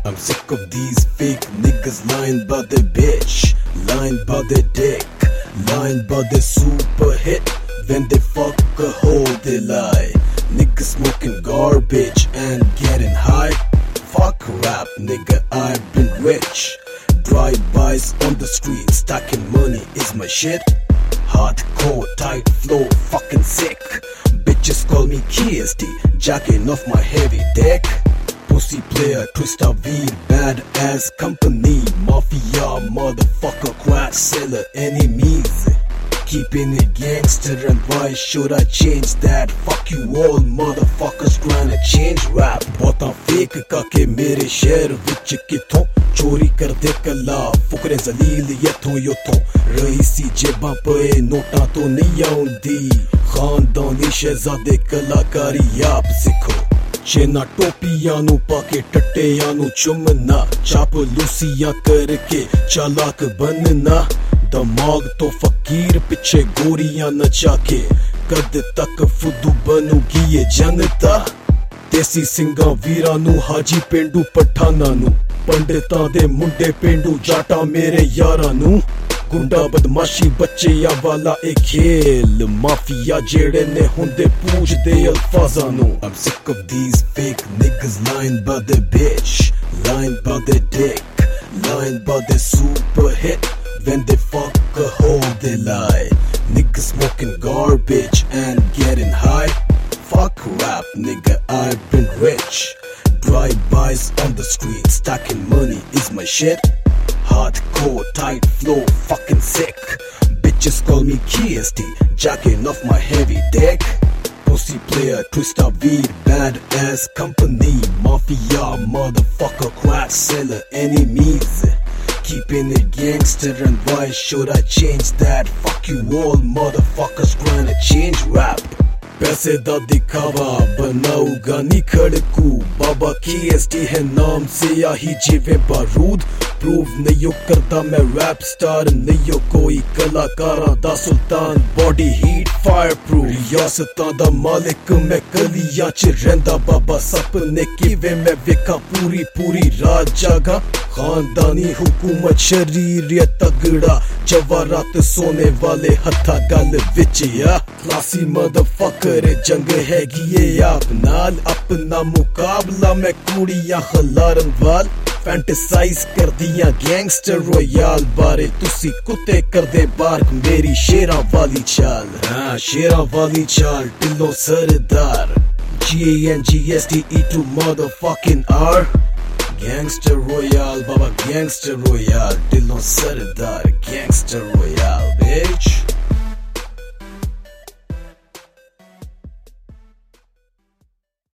I'm sick of these fake niggas lying about their bitch, lying about their dick, lying about their super hit. When they fuck a hoe, they lie. Niggas smoking garbage and getting high. Fuck rap, nigga, I've been rich. Drive-bys on the street, stacking money is my shit. Hardcore, tight flow, fucking sick. Bitches call me KSD, jacking off my heavy dick. Pussy player, twist up weed, bad ass company. Mafia, motherfucker, crack seller, enemies. Keeping it gangster, and why should I change that? Fuck you all motherfuckers trying to change rap. Bota fake kake mere shehar vich kithon chori karde kala fukre zaleel yethon yothon raisi jeba pe nota to nahi aundi khandani shehzade kalakari aap sikho चेना टोपियां नु पाके टट्टियां नु चुमना चापलूसियां करके चालाक बनना दिमाग तो फकीर पिछे गोरियां नचा के कद तक फुदू बनूगी ये जनता देसी सिंगा वीरां नु हाजी पेंडू पठाना नु पंडितां दे मुंडे पेंडू जाटा मेरे यारां नु गुंडा बदमाशी बच्चिया वाला एक खेल माफिया जेड़े ने हुंदे पूछदे अल्फाजां नु I'm sick of these fake niggas lying about their bitch, lying about their dick, lying about their super hit. When they fuck a hoe, they lie. Niggas smoking garbage and getting high. Fuck rap, nigga, I've been rich. Drive-bys on the street, stacking money is my shit. Hardcore, tight flow, fucking sick. Bitches call me KSD, jacking off my heavy dick. Pussy player, twist up weed, bad ass company. Mafia, motherfucker, crack seller, enemies. Keeping it gangster, and why should I change that? Fuck you all motherfuckers trying to change rap. पैसे दा दिखावा बनाऊगा नी खड़कू बाबा KSD है नाम से आही जीवे बारूद prove नहीं करता मैं रैप स्टार नहीं कोई कलाकारा दा सुल्तान बॉडी हीट फायर प्रूफ रियासतां दा मालिक मैं कलियां च रहिंदा बाबा सपने किवे मैं वेखा पूरी पूरी रात जागा खानदानी हुकूमत शरीर या तगड़ा जवारात सोने वाले हथा गल विच या क्लासी मदरफकर जंग हैगी ये आप नाल अपना मुकाबला मैं कुड़ियां खलारन वाल फैंटेसाइज कर दिया गैंगस्टर रॉयल बारे तुसी कुत्ते कर दे बार्क मेरी शेरा वाली चाल हाँ शेरा वाली चाल टिल्लो सरदार GANGSTE to motherfucking R Gangster Royale, Baba Gangster Royale, Dillon Sir